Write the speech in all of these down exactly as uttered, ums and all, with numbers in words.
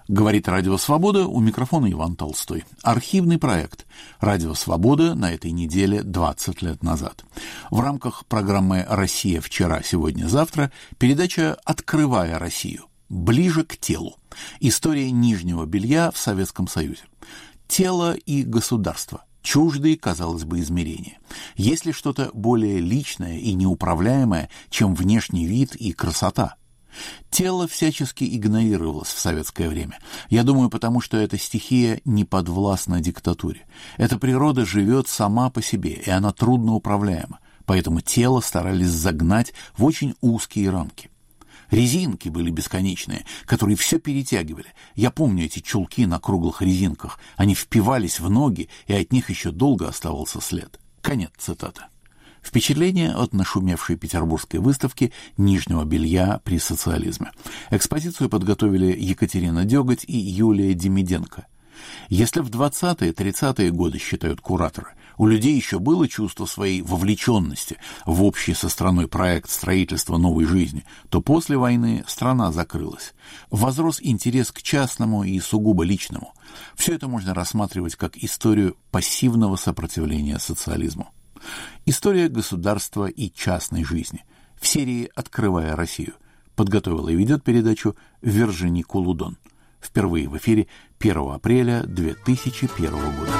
Говорит Радио Свобода, у микрофона Иван Толстой. Архивный проект Радио Свобода на этой неделе двадцать лет назад. В рамках программы «Россия вчера, сегодня, завтра» передача «Открывая Россию. Ближе к телу. История нижнего белья в Советском Союзе. Тело и государство. Чуждые, казалось бы, измерения. Есть ли что-то более личное и неуправляемое, чем внешний вид и красота? Тело всячески игнорировалось в советское время. Я думаю, потому что эта стихия не подвластна диктатуре. Эта природа живет сама по себе, и она трудно управляема. Поэтому тело старались загнать в очень узкие рамки. Резинки были бесконечные, которые все перетягивали. Я помню эти чулки на круглых резинках. Они впивались в ноги, и от них еще долго оставался след. Конец цитаты. Впечатление от нашумевшей петербургской выставки нижнего белья при социализме. Экспозицию подготовили Екатерина Дёготь и Юлия Демиденко. Если в двадцатые-тридцатые годы, считают кураторы, у людей еще было чувство своей вовлеченности в общий со страной проект строительства новой жизни, то после войны страна закрылась. Возрос интерес к частному и сугубо личному. Все это можно рассматривать как историю пассивного сопротивления социализму. История государства и частной жизни. В серии «Открывая Россию» подготовила и ведет передачу Вержини Кулудон. Впервые в эфире первого апреля две тысячи первого года.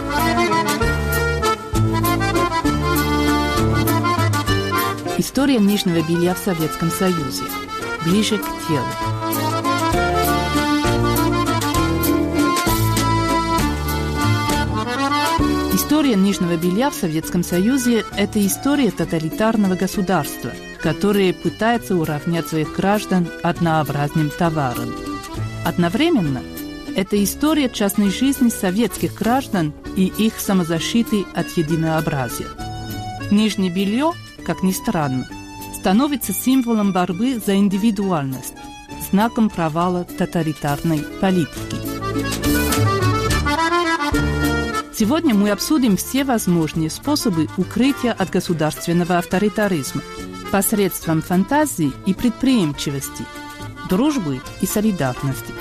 История нижнего белья в Советском Союзе. Ближе к телу. История нижнего белья в Советском Союзе – это история тоталитарного государства, которое пытается уравнять своих граждан однообразным товаром. Одновременно это история частной жизни советских граждан и их самозащиты от единообразия. Нижнее белье, как ни странно, становится символом борьбы за индивидуальность, знаком провала тоталитарной политики. Сегодня мы обсудим все возможные способы укрытия от государственного авторитаризма посредством фантазии и предприимчивости, дружбы и солидарности.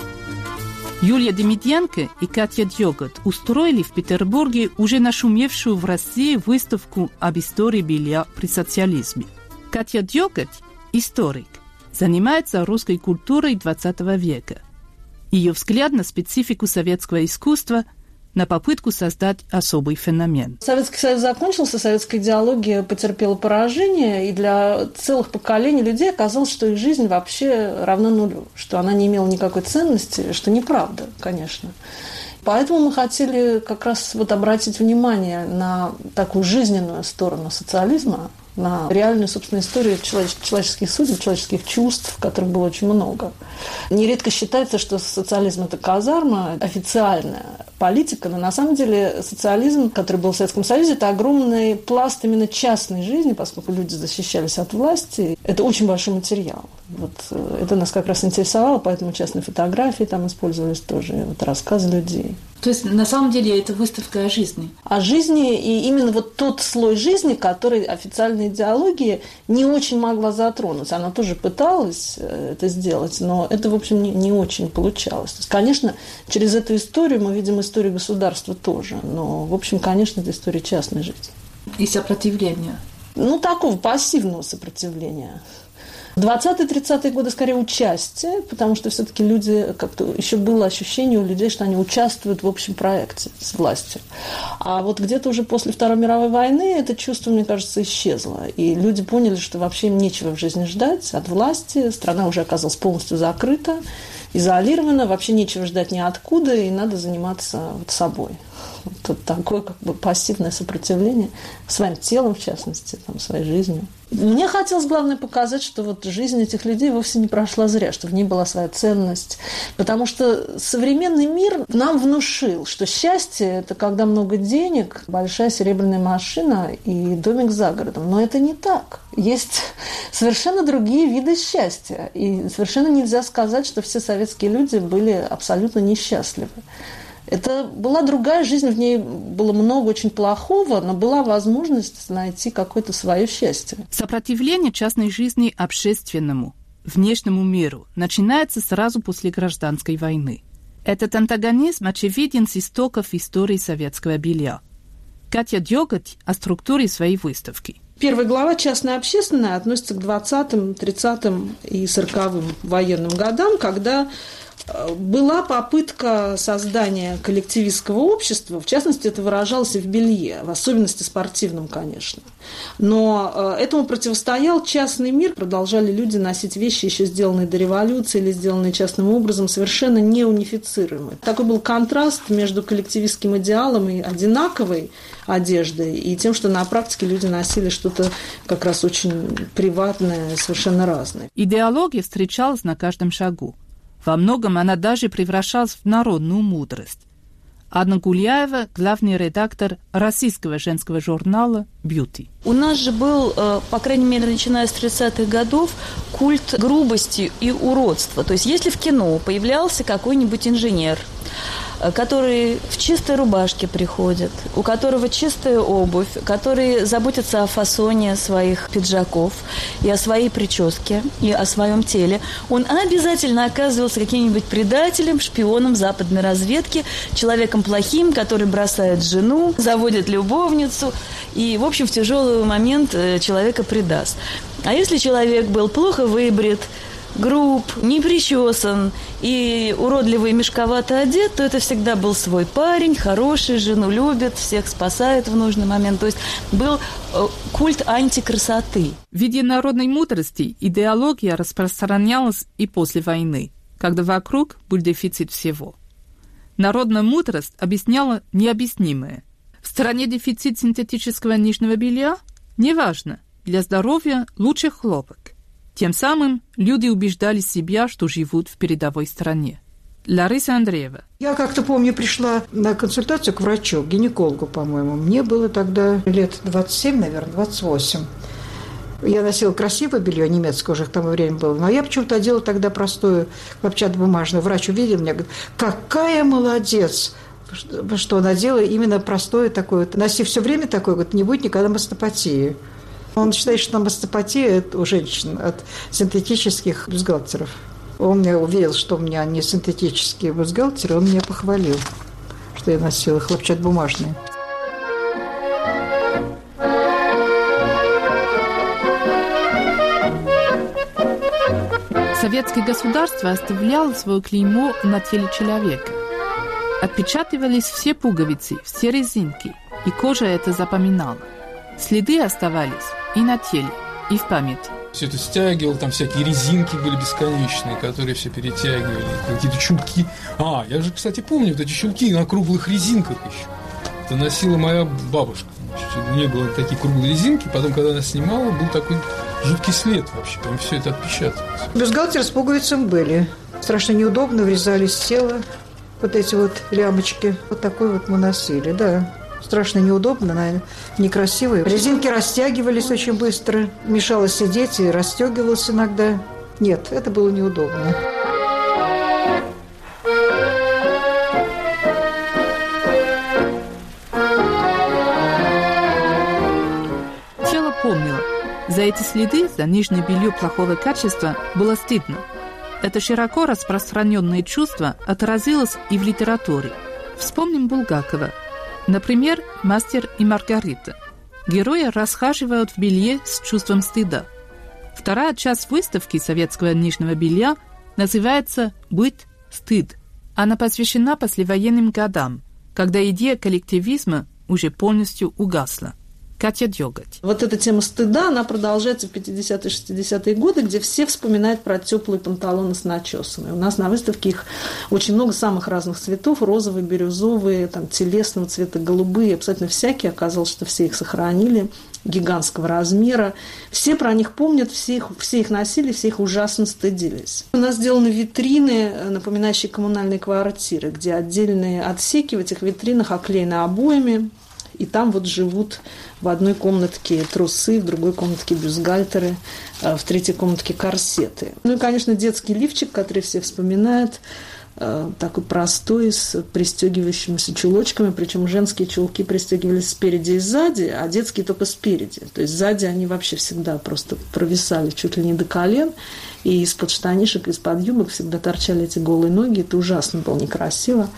Юлия Демиденко и Катя Дёготь устроили в Петербурге уже нашумевшую в России выставку об истории белья при социализме. Катя Дёготь – историк, занимается русской культурой двадцатого века. Ее взгляд на специфику советского искусства – на попытку создать особый феномен. Советский Союз закончился, советская идеология потерпела поражение, и для целых поколений людей оказалось, что их жизнь вообще равна нулю, что она не имела никакой ценности, что неправда, конечно. Поэтому мы хотели как раз вот обратить внимание на такую жизненную сторону социализма, на реальную, собственно, историю человеческих судеб, человеческих чувств, которых было очень много. Нередко считается, что социализм – это казарма, официальная политика, но на самом деле социализм, который был в Советском Союзе, это огромный пласт именно частной жизни, поскольку люди защищались от власти. Это очень большой материал. Вот это нас как раз интересовало, поэтому частные фотографии там использовались тоже, вот рассказы людей. То есть, на самом деле, это выставка о жизни? О жизни, и именно вот тот слой жизни, который официальная идеология не очень могла затронуть. Она тоже пыталась это сделать, но это, в общем, не, не очень получалось. То есть, конечно, через эту историю мы видим историю государства тоже, но, в общем, конечно, это история частной жизни. И сопротивления? Ну, такого пассивного сопротивления. двадцатые-тридцатые годы скорее участие, потому что все-таки люди, как-то еще было ощущение у людей, что они участвуют в общем проекте с властью. А вот где-то уже после Второй мировой войны это чувство, мне кажется, исчезло. И люди поняли, что вообще им нечего в жизни ждать от власти, страна уже оказалась полностью закрыта, изолирована, вообще нечего ждать ниоткуда, и надо заниматься вот собой. Вот такое как бы пассивное сопротивление своим телом, в частности, там, своей жизнью. Мне хотелось, главное, показать, что вот жизнь этих людей вовсе не прошла зря, что в ней была своя ценность. Потому что современный мир нам внушил, что счастье – это когда много денег, большая серебряная машина и домик за городом. Но это не так. Есть совершенно другие виды счастья. И совершенно нельзя сказать, что все советские люди были абсолютно несчастливы. Это была другая жизнь, в ней было много очень плохого, но была возможность найти какое-то свое счастье. Сопротивление частной жизни общественному, внешнему миру начинается сразу после гражданской войны. Этот антагонизм очевиден с истоков истории советского белья. Катя Дёготь о структуре своей выставки. Первая глава «Частно-общественная» относится к двадцатым, тридцатым и сороковым военным годам, когда была попытка создания коллективистского общества, в частности, это выражалось и в белье, в особенности спортивном, конечно. Но этому противостоял частный мир, продолжали люди носить вещи, еще сделанные до революции или сделанные частным образом, совершенно не унифицируемые. Такой был контраст между коллективистским идеалом и одинаковой одеждой и тем, что на практике люди носили что-то как раз очень приватное, совершенно разное. Идеология встречалась на каждом шагу. Во многом она даже превращалась в народную мудрость. Анна Гуляева, главный редактор российского женского журнала «Бьюти». У нас же был, по крайней мере, начиная с тридцатых годов, культ грубости и уродства. То есть если в кино появлялся какой-нибудь инженер, который в чистой рубашке приходит, у которого чистая обувь, который заботится о фасоне своих пиджаков и о своей прическе, и о своем теле, он обязательно оказывался каким-нибудь предателем, шпионом западной разведки, человеком плохим, который бросает жену, заводит любовницу и, в общем, в тяжелый момент человека предаст. А если человек был плохо выбрит, груб, не причесан и уродливо и мешковато одет, то это всегда был свой парень, хороший, жену любит, всех спасает в нужный момент. То есть был культ антикрасоты. В виде народной мудрости идеология распространялась и после войны, когда вокруг был дефицит всего. Народная мудрость объясняла необъяснимое. В стране дефицит синтетического нижнего белья? Неважно, для здоровья лучше хлопок. Тем самым люди убеждали себя, что живут в передовой стране. Лариса Андреева. Я как-то помню, пришла на консультацию к врачу, к гинекологу, по-моему. Мне было тогда лет двадцать семь, наверное, двадцать восемь. Я носила красивое белье, немецкое уже к тому времени было, но я почему-то одела тогда простую хлопчатобумажную. Врач увидел меня, говорит, какая молодец, что она делала именно простое такое. Носи все время такое, говорит, не будет никогда мастопатии. Он считает, что мастопатия у женщин от синтетических бюстгальтеров. Он мне уверил, что у меня не синтетические бюстгальтеры, он меня похвалил, что я носила хлопчатобумажные. Советское государство оставляло свое клеймо на теле человека. Отпечатывались все пуговицы, все резинки, и кожа это запоминала. Следы оставались и на теле, и в памяти. Все это стягивал, там всякие резинки были бесконечные, которые все перетягивали, какие-то чулки. А, я же, кстати, помню вот эти чулки на круглых резинках еще. Это носила моя бабушка. Значит, у нее были такие круглые резинки, потом, когда она снимала, был такой жуткий след вообще, прям все это отпечаталось. Бюстгальтеры с пуговицами были. Страшно неудобно, врезались в тело вот эти вот лямочки. Вот такой вот мы носили, да. Страшно неудобно, наверное, некрасиво. Резинки растягивались очень быстро. Мешало сидеть и расстегивалось иногда. Нет, это было неудобно. Тело помнило. За эти следы, за нижнее белье плохого качества, было стыдно. Это широко распространенное чувство отразилось и в литературе. Вспомним Булгакова. Например, «Мастер и Маргарита». Герои расхаживают в белье с чувством стыда. Вторая часть выставки советского нижнего белья называется «Быт, стыд». Она посвящена послевоенным годам, когда идея коллективизма уже полностью угасла. Катя Дёготь. Вот эта тема стыда, она продолжается в пятидесятые шестидесятые годы, где все вспоминают про теплые панталоны с начесами. У нас на выставке их очень много самых разных цветов, розовые, бирюзовые, там, телесного цвета, голубые, абсолютно всякие. Оказалось, что все их сохранили, гигантского размера. Все про них помнят, все их, все их носили, все их ужасно стыдились. У нас сделаны витрины, напоминающие коммунальные квартиры, где отдельные отсеки в этих витринах оклеены обоями, и там вот живут в одной комнатке трусы, в другой комнатке бюстгальтеры, в третьей комнатке корсеты. Ну и, конечно, детский лифчик, который все вспоминают, такой простой, с пристегивающимися чулочками, причем женские чулки пристегивались спереди и сзади, а детские только спереди. То есть сзади они вообще всегда просто провисали чуть ли не до колен, И из-под штанишек, из-под юбок всегда торчали эти голые ноги. Это ужасно было некрасиво.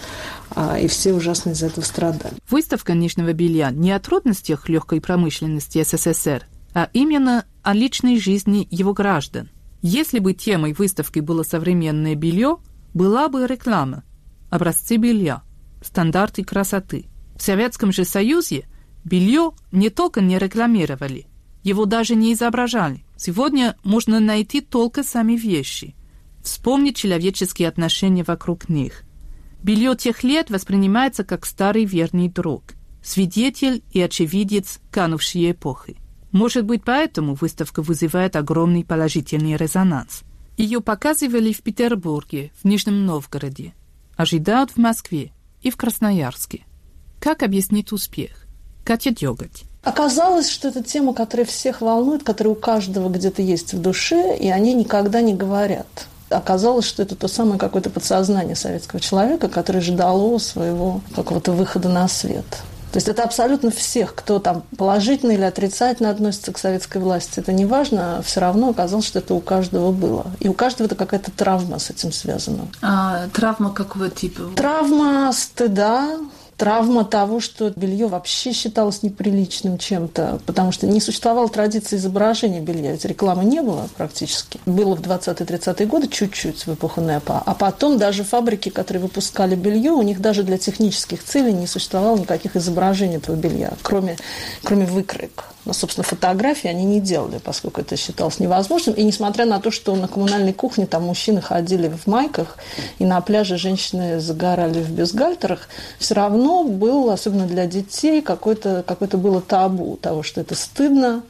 И все ужасно из-за этого страдали. Выставка нижнего белья не о трудностях легкой промышленности СССР, а именно о личной жизни его граждан. Если бы темой выставки было современное белье, была бы реклама, образцы белья, стандарты красоты. В Советском же Союзе белье не только не рекламировали, его даже не изображали. Сегодня можно найти только сами вещи, вспомнить человеческие отношения вокруг них. Белье тех лет воспринимается как старый верный друг, свидетель и очевидец канувшей эпохи. Может быть, поэтому выставка вызывает огромный положительный резонанс. Ее показывали в Петербурге, в Нижнем Новгороде, ожидают в Москве и в Красноярске. Как объяснить успех? Катя Дёготь. Оказалось, что это тема, которая всех волнует, которая у каждого где-то есть в душе, и они никогда не говорят. Оказалось, что это то самое какое-то подсознание советского человека, которое ждало своего какого-то выхода на свет. То есть это абсолютно всех, кто там положительно или отрицательно относится к советской власти. Это не важно, все равно оказалось, что это у каждого было. И у каждого это какая-то травма с этим связана. А травма какого типа? Травма стыда. Травма того, что белье вообще считалось неприличным чем-то, потому что не существовало традиции изображения белья, ведь рекламы не было практически. Было в двадцатые-тридцатые годы чуть-чуть в эпоху НЭПа, а потом даже фабрики, которые выпускали белье, у них даже для технических целей не существовало никаких изображений этого белья, кроме, кроме выкроек. Но, собственно, фотографии они не делали, поскольку это считалось невозможным. И несмотря на то, что на коммунальной кухне там мужчины ходили в майках, и на пляже женщины загорали в бюстгальтерах, все равно был, особенно для детей, какое-то, какое-то было табу того, что это стыдно.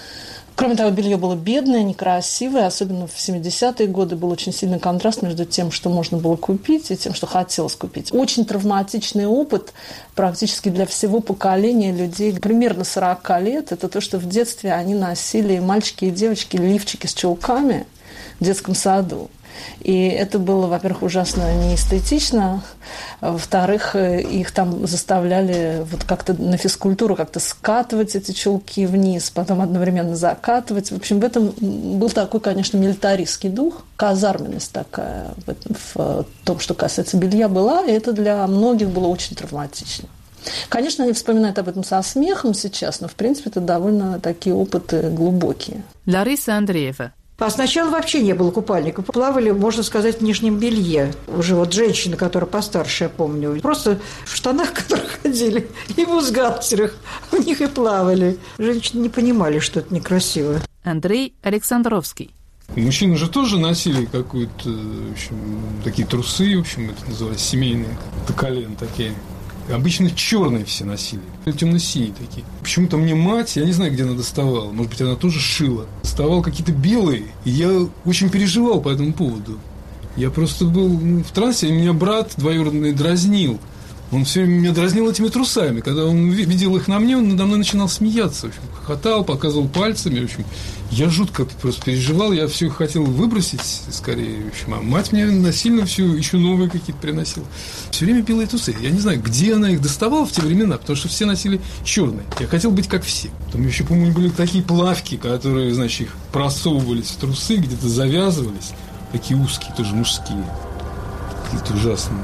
Кроме того, белье было бедное, некрасивое, особенно в семидесятые годы был очень сильный контраст между тем, что можно было купить, и тем, что хотелось купить. Очень травматичный опыт практически для всего поколения людей примерно сорок лет. Это то, что в детстве они носили, мальчики и девочки, лифчики с чулками в детском саду. И это было, во-первых, ужасно неэстетично, во-вторых, их там заставляли вот как-то на физкультуру как-то скатывать эти чулки вниз, потом одновременно закатывать. В общем, в этом был такой, конечно, милитаристский дух, казарменность такая в, в том, что касается белья, была, и это для многих было очень травматично. Конечно, они вспоминают об этом со смехом сейчас, но, в принципе, это довольно такие опыты глубокие. Лариса Андреева. А сначала вообще не было купальников. Плавали, можно сказать, в нижнем белье. Уже вот женщины, которые постарше, я помню, просто в штанах, в которых ходили, и в бюстгальтерах. У них и плавали. Женщины не понимали, что это некрасиво. Андрей Александровский. Мужчины же тоже носили какую-то, в общем, такие трусы, в общем, это называлось семейные, до колен такие. Обычно черные все носили, темно-синие такие. Почему-то мне мать, я не знаю, где она доставала, может быть, она тоже шила, доставала какие-то белые, и я очень переживал по этому поводу. Я просто был в трансе, и меня брат двоюродный дразнил. Он все время меня дразнил этими трусами. Когда он видел их на мне, он надо мной начинал смеяться. В общем, хохотал, показывал пальцами. В общем, я жутко просто переживал. Я все хотел выбросить скорее. В общем, а мать мне насильно все еще новые какие-то приносила. Все время белые трусы. Я не знаю, где она их доставала в те времена, потому что все носили черные. Я хотел быть как все. Там еще, по-моему, были такие плавки, которые, значит, их просовывались в трусы, где-то завязывались. Такие узкие, тоже мужские. Какие-то ужасные.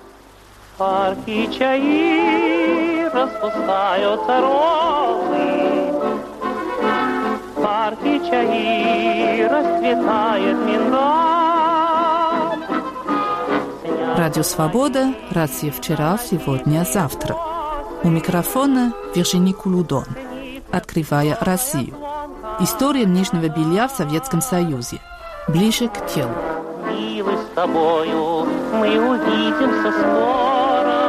Парки чаи распускаются розы, парки чаи расцветает миндаль. Радио «Свобода», Россия вчера, сегодня, завтра. У микрофона Виржини Кулудон. Открывая Россию. История нижнего белья в Советском Союзе. Ближе к телу. Милый с тобою, мы увидимся скоро.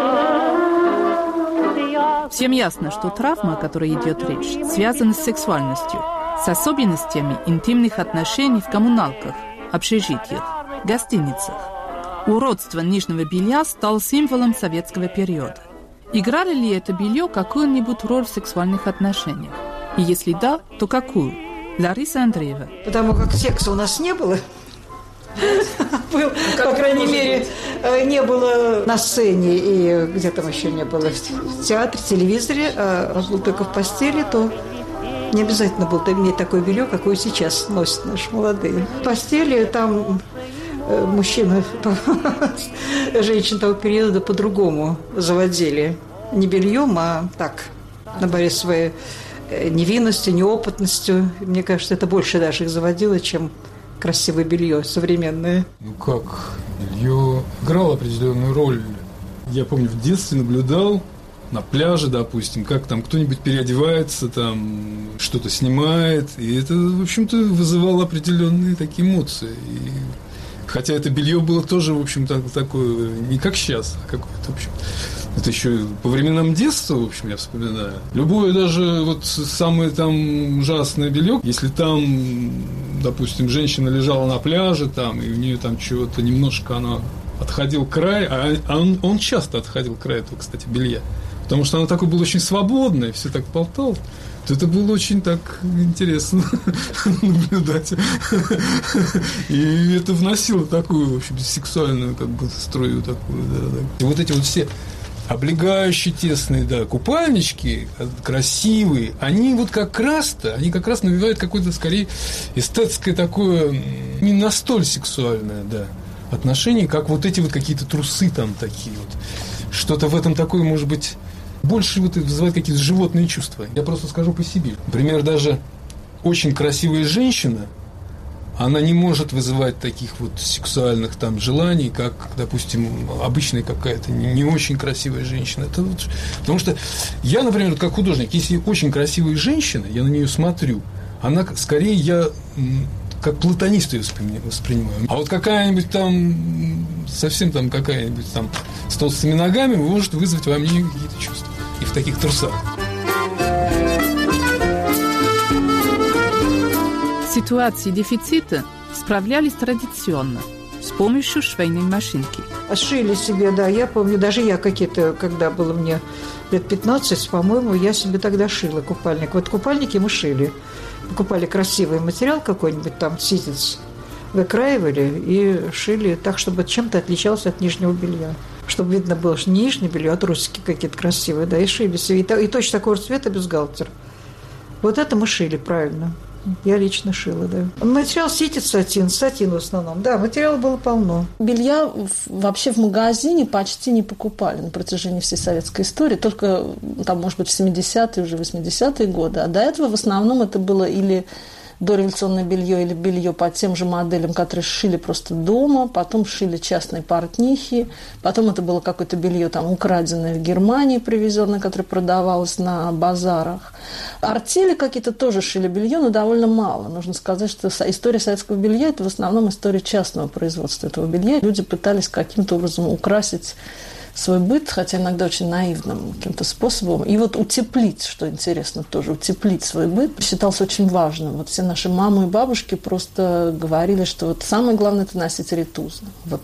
Всем ясно, что травма, о которой идет речь, связана с сексуальностью, с особенностями интимных отношений в коммуналках, общежитиях, гостиницах. Уродство нижнего белья стало символом советского периода. Играли ли это белье какую-нибудь роль в сексуальных отношениях? И если да, то какую? Лариса Андреева. Потому как секса у нас не было. Был, по крайней мере, не было на сцене, и где там еще не было, в театре, в телевизоре, а был только в постели, то Не обязательно было иметь такое белье, какое сейчас носят наши молодые. В постели там мужчины, женщин того периода по-другому заводили. Не бельем, а так, на борьбе своей невинностью, неопытностью. Мне кажется, это больше даже их заводило, чем красивое белье современное. Ну как, белье играло определенную роль. Я помню, в детстве наблюдал на пляже, допустим, как там кто-нибудь переодевается, там что-то снимает, и это, в общем-то, вызывало определенные такие эмоции. И хотя это белье было тоже, в общем-то, такое, не как сейчас, а какое-то, в общем, это еще по временам детства, в общем, я вспоминаю. Любое даже вот самое там ужасное белье, если там, допустим, женщина лежала на пляже, там, и у нее там чего-то немножко она отходил край, а он, он часто отходил край этого, кстати, белья, потому что она такой была очень свободная, все так болтала, то это было очень так интересно наблюдать. И это вносило такую, в общем, сексуальную как бы струю такую, да, да. И вот эти вот все облегающие тесные, да, купальнички красивые, они вот как раз-то, они как раз навевают какое-то, скорее, эстетское такое, не настолько сексуальное, да, отношение, как вот эти вот какие-то трусы там такие вот. Что-то в этом такое, может быть, больше вот вызывает какие-то животные чувства. Я просто скажу по себе. Например, даже очень красивая женщина, она не может вызывать таких вот сексуальных там желаний, как, допустим, обычная какая-то не, не очень красивая женщина. Это вот, потому что я, например, как художник, если очень красивая женщина, я на нее смотрю, она скорее я как платонист ее воспринимаю. А вот какая-нибудь там, совсем там какая-нибудь там с толстыми ногами может вызвать во мне какие-то чувства. И в таких трусах. В ситуации дефицита справлялись традиционно, с помощью швейной машинки. Шили себе, да, я помню, даже я какие-то, когда было мне лет пятнадцать, по-моему, я себе тогда шила купальник. Вот купальники мы шили. Покупали красивый материал какой-нибудь, там, ситец, выкраивали и шили так, чтобы чем-то отличался от нижнего белья. Чтобы видно было, что не нижнее белье, а трусики какие-то красивые, да, и шили себе. И, и точно такого же цвета бюстгальтер. Вот это мы шили, правильно. Я лично шила, да. Материал ситец, сатин, сатин в основном. Да, материала было полно. Белья вообще в магазине почти не покупали на протяжении всей советской истории. Только, там, может быть, в семидесятые, уже восьмидесятые годы. А до этого в основном это было или дореволюционное белье или белье по тем же моделям, которые шили просто дома, потом шили частные портнихи, потом это было какое-то белье там украденное в Германии, привезенное, которое продавалось на базарах. Артели какие-то тоже шили белье, но довольно мало. Нужно сказать, что история советского белья – это в основном история частного производства этого белья. Люди пытались каким-то образом украсить свой быт, хотя иногда очень наивным каким-то способом. И вот утеплить, что интересно тоже, утеплить свой быт считалось очень важным. Вот все наши мамы и бабушки просто говорили, что вот самое главное – это носить ритузы. Вот.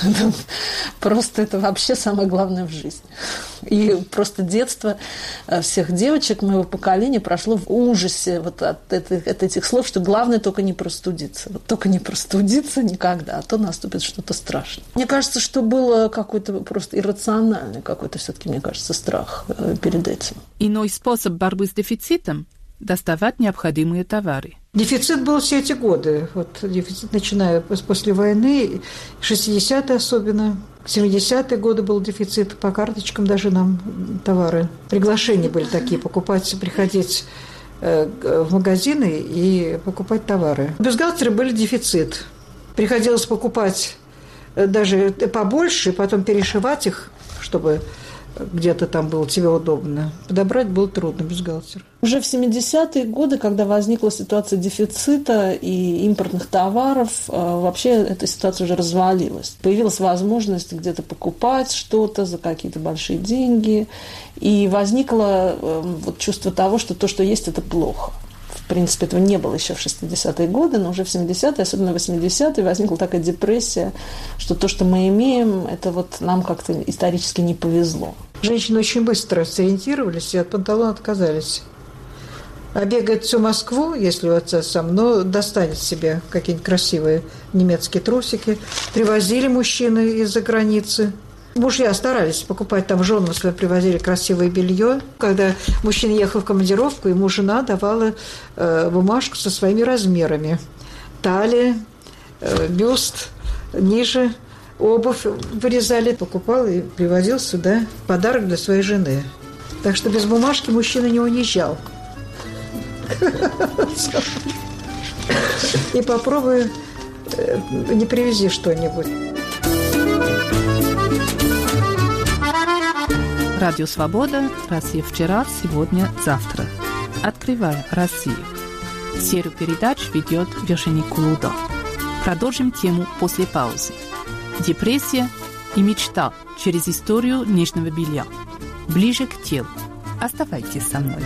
Просто это вообще самое главное в жизни. И просто детство всех девочек моего поколения прошло в ужасе вот от, этих, от этих слов, что главное только не простудиться. Вот только не простудиться никогда, а то наступит что-то страшное. Мне кажется, что было какой-то просто иррациональный какой-то все-таки, мне кажется, страх перед этим. Иной способ борьбы с дефицитом – доставать необходимые товары. Дефицит был все эти годы. Вот дефицит, начиная после войны, шестидесятые особенно, семидесятые годы был дефицит, по карточкам даже нам товары. Приглашения были такие, покупать, приходить в магазины и покупать товары. Бюстгальтеры были дефицит. Приходилось покупать даже побольше, потом перешивать их, чтобы где-то там было тебе удобно. Подобрать было трудно бюстгальтер. Уже в семидесятые годы, когда возникла ситуация дефицита и импортных товаров, вообще эта ситуация уже развалилась. Появилась возможность где-то покупать что-то за какие-то большие деньги, и возникло вот чувство того, что то, что есть, это плохо. В принципе, этого не было еще в шестидесятые годы, но уже в семидесятые, особенно в восьмидесятые, возникла такая депрессия, что то, что мы имеем, это вот нам как-то исторически не повезло. Женщины очень быстро сориентировались и от панталон отказались. А бегает всю Москву, если у отца сам, но достанет себе какие-нибудь красивые немецкие трусики. Привозили мужчины из-за границы Мужья старались покупать там жену, если привозили красивое белье. Когда мужчина ехал в командировку, ему жена давала э, бумажку со своими размерами. Талия, э, бюст, ниже, обувь вырезали, покупал и привозил сюда подарок для своей жены. Так что без бумажки мужчина не уезжал. И попробую, не привези что-нибудь. Радио «Свобода», Россия вчера, сегодня, завтра. Открывая Россию. Серию передач ведет Виржиния Кулудон. Продолжим тему после паузы. Депрессия и мечта через историю нижнего белья. Ближе к телу. Оставайтесь со мной.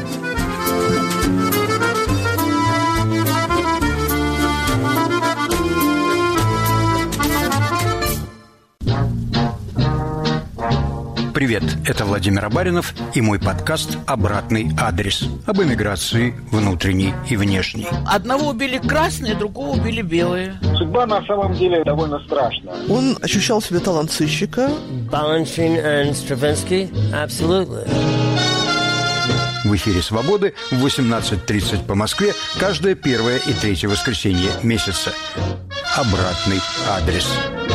Привет, это Владимир Абаринов и мой подкаст «Обратный адрес» об эмиграции внутренней и внешней. Одного убили красные, другого убили белые. Судьба на самом деле довольно страшная. Он ощущал себя талант сыщика. Balanchine and Stravinsky, absolutely. В эфире «Свободы» в восемнадцать тридцать по Москве каждое первое и третье воскресенье месяца. «Обратный адрес».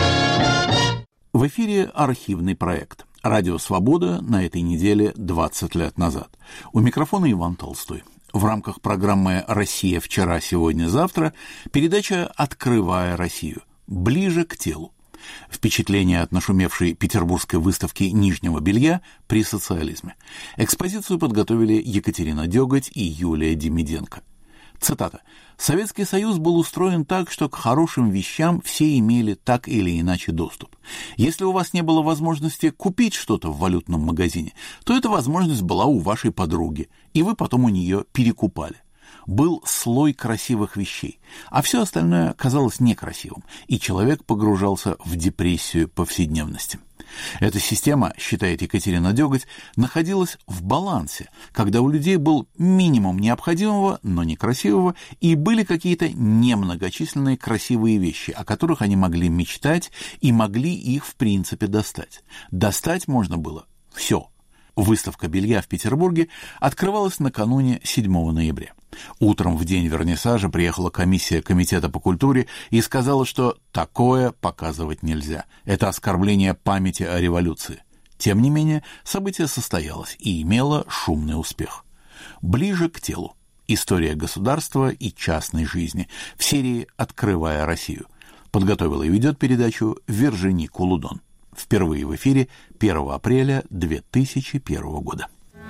В эфире архивный проект. Радио «Свобода» на этой неделе двадцать лет назад. У микрофона Иван Толстой. В рамках программы «Россия вчера, сегодня, завтра» передача «Открывая Россию. Ближе к телу». Впечатление от нашумевшей петербургской выставки нижнего белья при социализме. Экспозицию подготовили Екатерина Дёготь и Юлия Демиденко. Цитата. «Советский Союз был устроен так, что к хорошим вещам все имели так или иначе доступ. Если у вас не было возможности купить что-то в валютном магазине, то эта возможность была у вашей подруги, и вы потом у нее перекупали. Был слой красивых вещей, а все остальное казалось некрасивым, и человек погружался в депрессию повседневности». Эта система, считает Екатерина Дёготь, находилась в балансе, когда у людей был минимум необходимого, но некрасивого, и были какие-то немногочисленные красивые вещи, о которых они могли мечтать и могли их в принципе достать. Достать можно было все. Выставка белья в Петербурге открывалась накануне седьмого ноября. Утром в день вернисажа приехала комиссия Комитета по культуре и сказала, что такое показывать нельзя. Это оскорбление памяти о революции. Тем не менее, событие состоялось и имело шумный успех. Ближе к телу. История государства и частной жизни в серии «Открывая Россию». Подготовила и ведет передачу Виржиния Кулудон. Впервые в эфире первого апреля две тысячи первого года.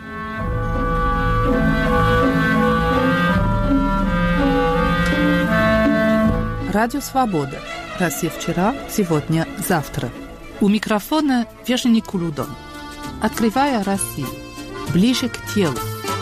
Радио «Свобода». Россия вчера, сегодня, завтра. У микрофона Виржиния Кулудон. Открывая Россию. Ближе к телу.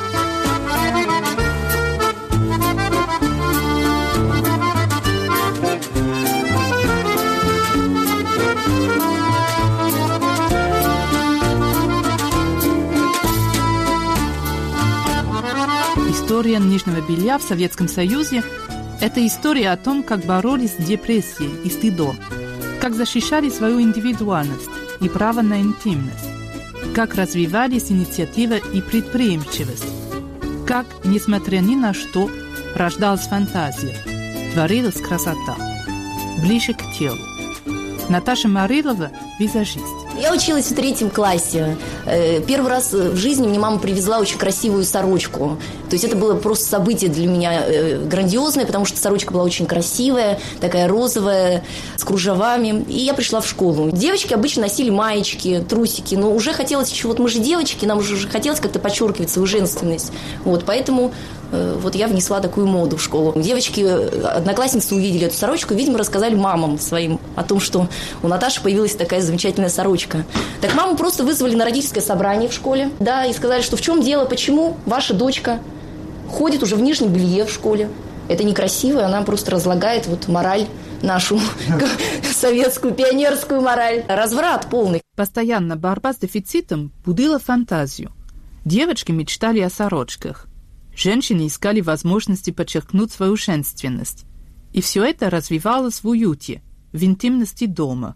История нижнего белья в Советском Союзе – это история о том, как боролись с депрессией и стыдом, как защищали свою индивидуальность и право на интимность, как развивались инициатива и предприимчивость, как, несмотря ни на что, рождалась фантазия, творилась красота. Ближе к телу. Наташа Марилова – визажист. Я училась в третьем классе. Первый раз в жизни мне мама привезла очень красивую сорочку. То есть это было просто событие для меня грандиозное, потому что сорочка была очень красивая, такая розовая, с кружевами. И я пришла в школу. Девочки обычно носили маечки, трусики, но уже хотелось еще, вот мы же девочки, нам уже хотелось как-то подчеркивать свою женственность. Вот, поэтому вот я внесла такую моду в школу. Девочки, одноклассницы увидели эту сорочку, видимо, рассказали мамам своим о том, что у Наташи появилась такая замечательная сорочка. Так маму просто вызвали на родительское собрание в школе, да, и сказали, что в чем дело, почему ваша дочка ходит уже в нижнем белье в школе. Это некрасиво, она просто разлагает вот мораль нашу, советскую, пионерскую мораль. Разврат полный. Постоянно борьба с дефицитом будила фантазию. Девочки мечтали о сорочках. Женщины искали возможности подчеркнуть свою женственность. И все это развивалось в уюте, в интимности дома,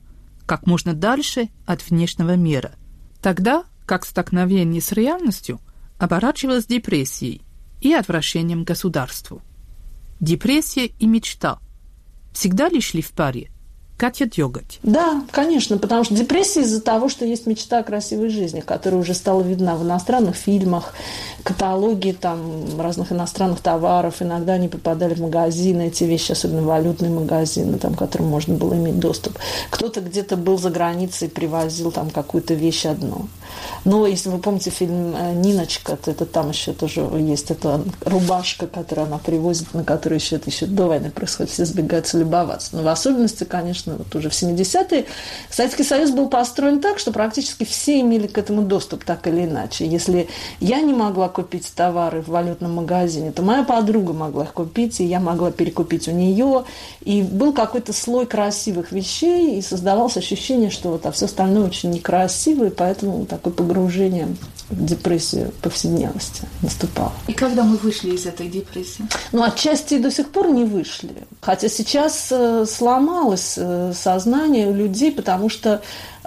как можно дальше от внешнего мира. Тогда как столкновение с реальностью оборачивалось депрессией и отвращением к государству. Депрессия и мечта всегда ли шли в паре? Катя Дёготь. Да, конечно, потому что депрессия из-за того, что есть мечта о красивой жизни, которая уже стала видна в иностранных фильмах, каталоги там, разных иностранных товаров. Иногда они попадали в магазины, эти вещи, особенно валютные магазины, там, к которым можно было иметь доступ. Кто-то где-то был за границей и привозил там какую-то вещь одну. Но если вы помните фильм «Ниночка», то это там еще тоже есть эта рубашка, которую она привозит, на которой еще это еще до войны происходит, все сбегаются любоваться. Но в особенности, конечно, вот уже в семидесятые Советский Союз был построен так, что практически все имели к этому доступ так или иначе. Если я не могла купить товары в валютном магазине, то моя подруга могла их купить, и я могла перекупить у нее. И был какой-то слой красивых вещей, и создавалось ощущение, что вот, а все остальное очень некрасиво, и поэтому такое погружение в депрессию повседневности наступало. И когда мы вышли из этой депрессии? Ну, отчасти до сих пор не вышли. Хотя сейчас э, сломалось э, сознание у людей, потому что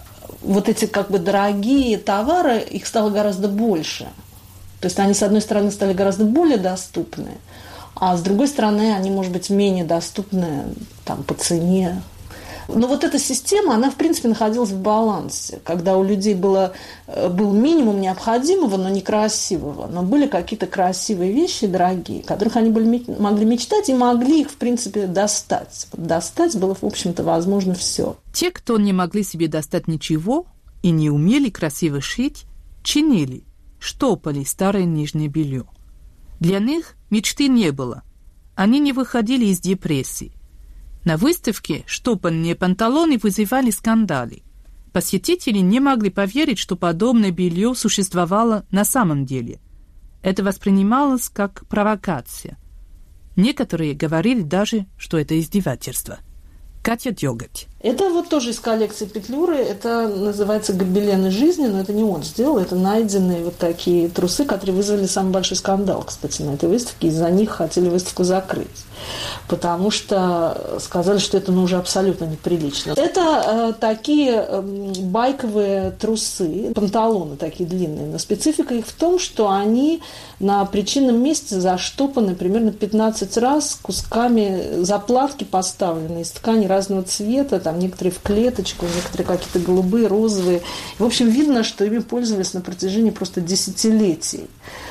вот эти как бы дорогие товары, их стало гораздо больше. То есть они, с одной стороны, стали гораздо более доступны, а с другой стороны, они, может быть, менее доступны там, по цене. Но вот эта система, она, в принципе, находилась в балансе, когда у людей было, был минимум необходимого, но некрасивого, но были какие-то красивые вещи, дорогие, которых они были, могли мечтать и могли их, в принципе, достать. Достать было, в общем-то, возможно все. Те, кто не могли себе достать ничего и не умели красиво шить, чинили, штопали старое нижнее белье. Для них мечты не было. Они не выходили из депрессии. На выставке штопанные панталоны вызывали скандалы. Посетители не могли поверить, что подобное белье существовало на самом деле. Это воспринималось как провокация. Некоторые говорили даже, что это издевательство. Катя Дёготь. Это вот тоже из коллекции Петлюры. Это называется «Гобелены жизни», но это не он сделал. Это найденные вот такие трусы, которые вызвали самый большой скандал, кстати, на этой выставке. Из-за них хотели выставку закрыть, потому что сказали, что это ну, уже абсолютно неприлично. Это э, такие э, байковые трусы, панталоны такие длинные. Но специфика их в том, что они на причинном месте заштопаны примерно пятнадцать раз кусками заплатки, поставленные из ткани разного цвета, там некоторые в клеточку, некоторые какие-то голубые, розовые. В общем, видно, что ими пользовались на протяжении просто десятилетий.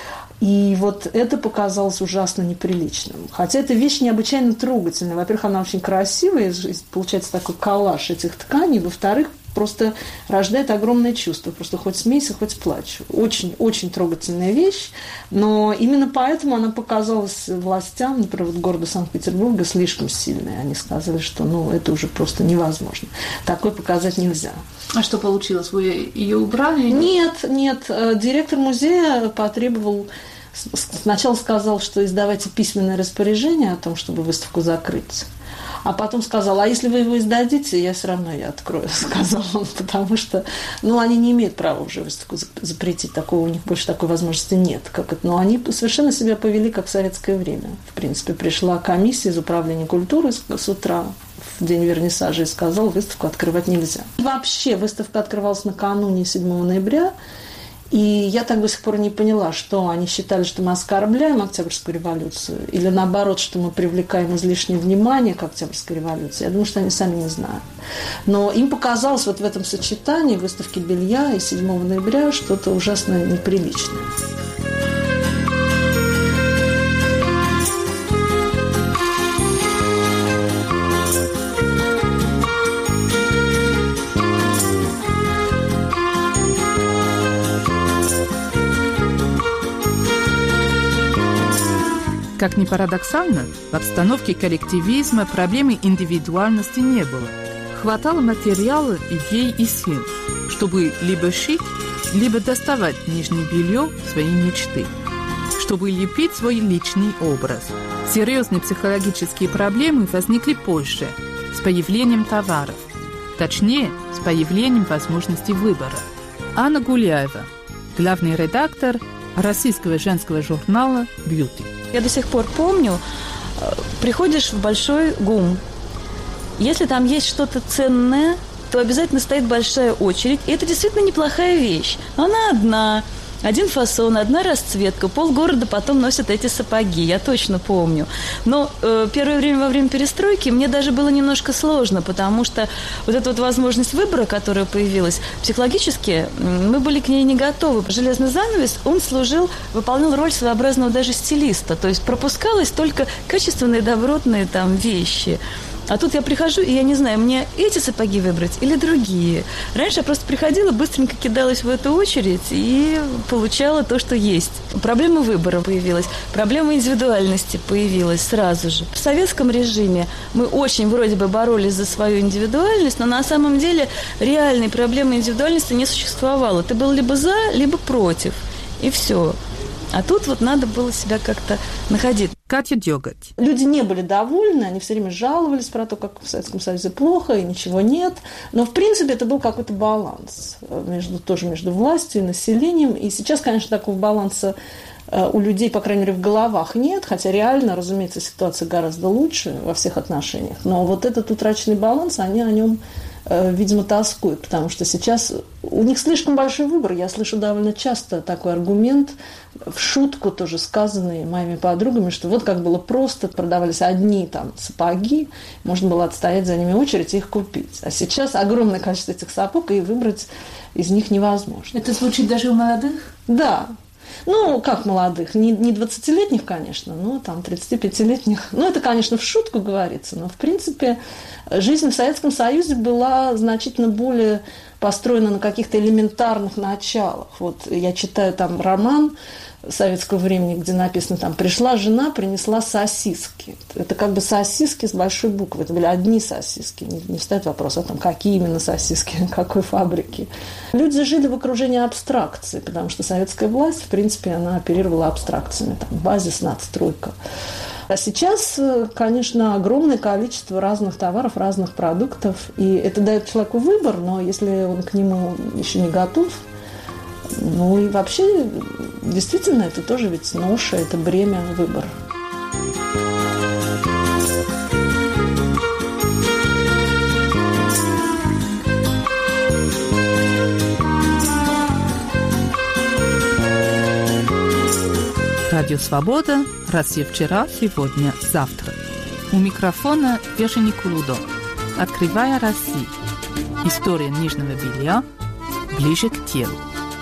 И вот это показалось ужасно неприличным. Хотя эта вещь необычайно трогательная. Во-первых, она очень красивая, получается такой коллаж этих тканей. Во-вторых, просто рождает огромное чувство. Просто хоть смейся, хоть плачь. Очень-очень трогательная вещь. Но именно поэтому она показалась властям, например, вот города Санкт-Петербурга, слишком сильной. Они сказали, что ну, это уже просто невозможно. Такое показать нельзя. А что получилось? Вы ее убрали? Нет, нет. Директор музея потребовал... Сначала сказал, что издавайте письменное распоряжение о том, чтобы выставку закрыть. А потом сказал, а если вы его издадите, я все равно ее открою, сказал он, потому что ну, они не имеют права уже выставку запретить, такого, у них больше такой возможности нет. Как это. Но они совершенно себя повели, как в советское время. В принципе, пришла комиссия из управления культуры с утра, в день вернисажа, и сказала, выставку открывать нельзя. Вообще, выставка открывалась накануне седьмого ноября, и я так до сих пор не поняла, что они считали, что мы оскорбляем Октябрьскую революцию, или наоборот, что мы привлекаем излишнее внимание к Октябрьской революции. Я думаю, что они сами не знают. Но им показалось вот в этом сочетании выставки белья и седьмого ноября что-то ужасно неприличное. Как ни парадоксально, в обстановке коллективизма проблемы индивидуальности не было. Хватало материала, идей и сил, чтобы либо шить, либо доставать нижнее белье своей мечты, чтобы лепить свой личный образ. Серьезные психологические проблемы возникли позже, с появлением товаров, точнее, с появлением возможности выбора. Анна Гуляева, главный редактор российского женского журнала «Бьюти». Я до сих пор помню, приходишь в большой ГУМ. Если там есть что-то ценное, то обязательно стоит большая очередь. И это действительно неплохая вещь. Но она одна. Один фасон, одна расцветка. Полгорода потом носят эти сапоги, я точно помню. Но э, первое время во время перестройки мне даже было немножко сложно, потому что вот эта вот возможность выбора, которая появилась, психологически мы были к ней не готовы. Железный занавес, он служил, выполнял роль своеобразного даже стилиста. То есть пропускалось только качественные, добротные там вещи. А тут я прихожу, и я не знаю, мне эти сапоги выбрать или другие. Раньше я просто приходила, быстренько кидалась в эту очередь и получала то, что есть. Проблема выбора появилась, проблема индивидуальности появилась сразу же. В советском режиме мы очень вроде бы боролись за свою индивидуальность, но на самом деле реальной проблемы индивидуальности не существовало. Ты был либо за, либо против, и все. А тут вот надо было себя как-то находить. Катя Дёготь. Люди не были довольны, они все время жаловались про то, как в Советском Союзе плохо и ничего нет. Но, в принципе, это был какой-то баланс между, тоже между властью и населением. И сейчас, конечно, такого баланса у людей, по крайней мере, в головах нет, хотя реально, разумеется, ситуация гораздо лучше во всех отношениях. Но вот этот утраченный баланс, они о нем, видимо, тоскуют, потому что сейчас у них слишком большой выбор. Я слышу довольно часто такой аргумент, в шутку тоже сказанный моими подругами, что вот как было просто, продавались одни там сапоги, можно было отстоять за ними очередь и их купить. А сейчас огромное количество этих сапог, и выбрать из них невозможно. Это звучит даже у молодых? Да. Ну, как молодых, не, не двадцатилетних, конечно, но там тридцатипятилетних. Ну, это, конечно, в шутку говорится, но, в принципе, жизнь в Советском Союзе была значительно более построена на каких-то элементарных началах. Вот я читаю там роман советского времени, где написано, там, пришла жена, принесла сосиски. Это как бы сосиски с большой буквы. Это были одни сосиски. Не, не встает вопрос, а там, какие именно сосиски, какой фабрики. Люди жили в окружении абстракции, потому что советская власть, в принципе, она оперировала абстракциями. Там, базис, надстройка. А сейчас, конечно, огромное количество разных товаров, разных продуктов. И это дает человеку выбор, но если он к нему еще не готов, ну и вообще, действительно, это тоже ведь ноша, это бремя выбора. Радио «Свобода», Россия вчера, сегодня, завтра. У микрофона Веша Никулудо. Открывая Россию. История нижнего белья ближе к телу.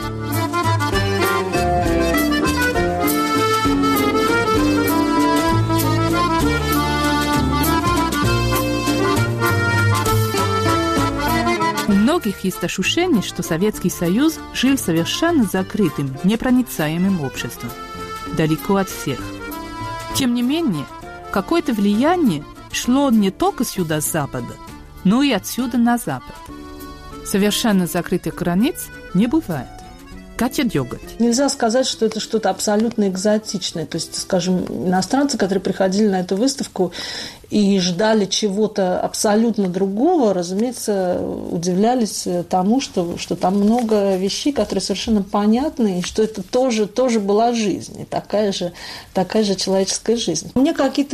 У многих есть ощущение, что Советский Союз жил совершенно закрытым, непроницаемым обществом, далеко от всех. Тем не менее, какое-то влияние шло не только сюда с запада, но и отсюда на запад. Совершенно закрытых границ не бывает. Катя Дёготь. Нельзя сказать, что это что-то абсолютно экзотичное. То есть, скажем, иностранцы, которые приходили на эту выставку и ждали чего-то абсолютно другого, разумеется, удивлялись тому, что, что там много вещей, которые совершенно понятны, и что это тоже, тоже была жизнь, и такая же, такая же человеческая жизнь. Мне какие-то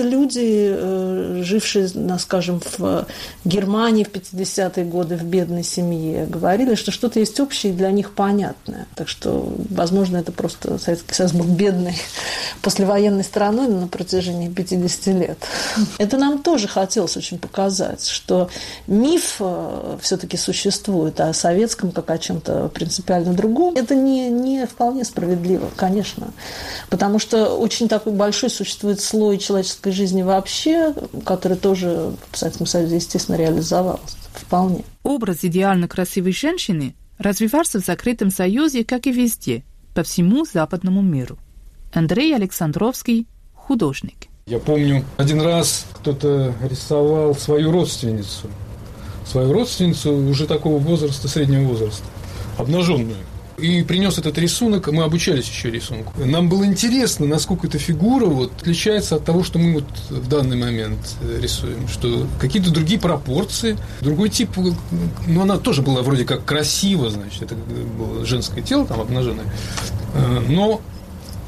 люди, жившие, скажем, в Германии в пятидесятые годы в бедной семье, говорили, что что-то есть общее и для них понятное. Так что, возможно, это просто Советский Союз был бедной послевоенной страной на протяжении пятидесяти лет. Это нам тоже хотелось очень показать, что миф все-таки существует, а о советском как о чем-то принципиально другом. Это не, не вполне справедливо, конечно, потому что очень такой большой существует слой человеческой жизни вообще, который тоже в Советском Союзе, естественно, реализовался вполне. Образ идеально красивой женщины развивался в закрытом союзе, как и везде, по всему западному миру. Андрей Александровский, художник. Я помню, один раз кто-то рисовал свою родственницу, свою родственницу уже такого возраста, среднего возраста, обнаженную. И принес этот рисунок, мы обучались еще рисунку. Нам было интересно, насколько эта фигура вот отличается от того, что мы вот в данный момент рисуем, что какие-то другие пропорции, другой тип, ну, она тоже была вроде как красива, значит, это было женское тело там обнаженное, но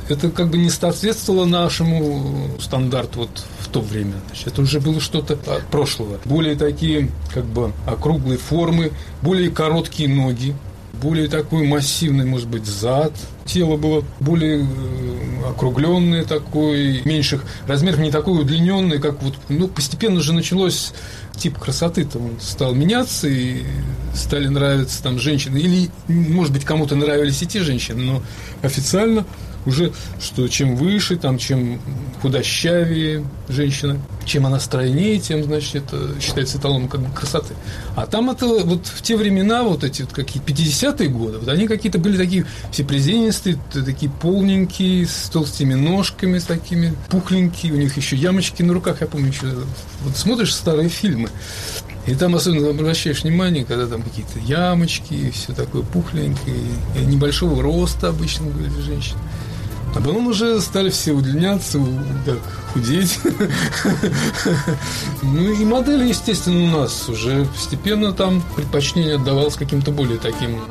это как бы не соответствовало нашему стандарту вот в то время. Значит, это уже было что-то от прошлого. Более такие как бы округлые формы, более короткие ноги, более такой массивный, может быть, зад. Тело было более округленное, такое, меньших размеров, не такое удлиненное, как вот, ну, постепенно же началось тип красоты-то он стал меняться, и стали нравиться там женщины. Или, может быть, кому-то нравились и те женщины, но официально уже, что чем выше, там, чем худощавее женщина, чем она стройнее, тем, значит, это считается эталоном как бы красоты. А там это вот в те времена, вот эти вот какие-то пятидесятые годы, вот они какие-то были такие все приземистые, такие полненькие, с толстыми ножками, с такими пухленькие, у них еще ямочки на руках, я помню, еще, вот смотришь старые фильмы, и там особенно обращаешь внимание, когда там какие-то ямочки, и все такое пухленькое, и небольшого роста обычно были женщины. А потом уже стали все удлиняться, так, худеть. Ну и модели, естественно, у нас уже постепенно там предпочтение отдавалось каким-то более таким.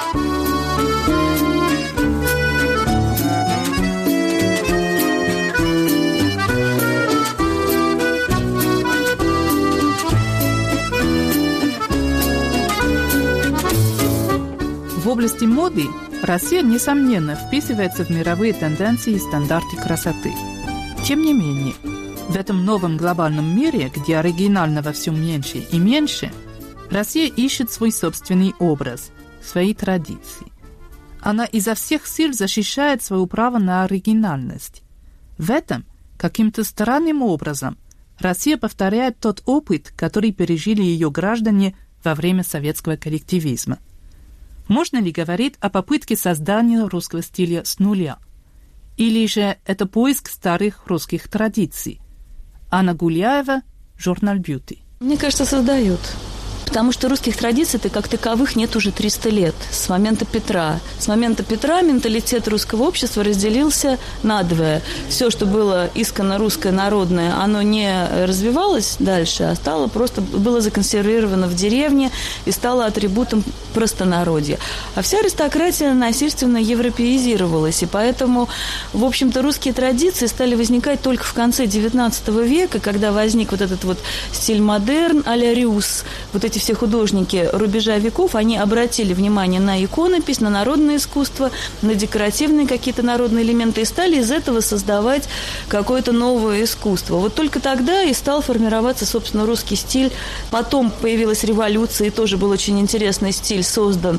В области моды Россия, несомненно, вписывается в мировые тенденции и стандарты красоты. Тем не менее, в этом новом глобальном мире, где оригинального все меньше и меньше, Россия ищет свой собственный образ, свои традиции. Она изо всех сил защищает свое право на оригинальность. В этом, каким-то странным образом, Россия повторяет тот опыт, который пережили ее граждане во время советского коллективизма. Можно ли говорить о попытке создания русского стиля с нуля? Или же это поиск старых русских традиций? Анна Гуляева, журнал «Бьюти». Мне кажется, создают. Потому что русских традиций-то как таковых нет уже триста лет, с момента Петра. С момента Петра менталитет русского общества разделился надвое. Все, что было исконно русское, народное, оно не развивалось дальше, а стало просто, было законсервировано в деревне и стало атрибутом простонародья. А вся аристократия насильственно европеизировалась, и поэтому, в общем-то, русские традиции стали возникать только в конце девятнадцатого века, когда возник вот этот вот стиль модерн а-ля Рюс, вот эти все художники рубежа веков, они обратили внимание на иконопись, на народное искусство, на декоративные какие-то народные элементы и стали из этого создавать какое-то новое искусство. Вот только тогда и стал формироваться, собственно, русский стиль. Потом появилась революция, и тоже был очень интересный стиль создан.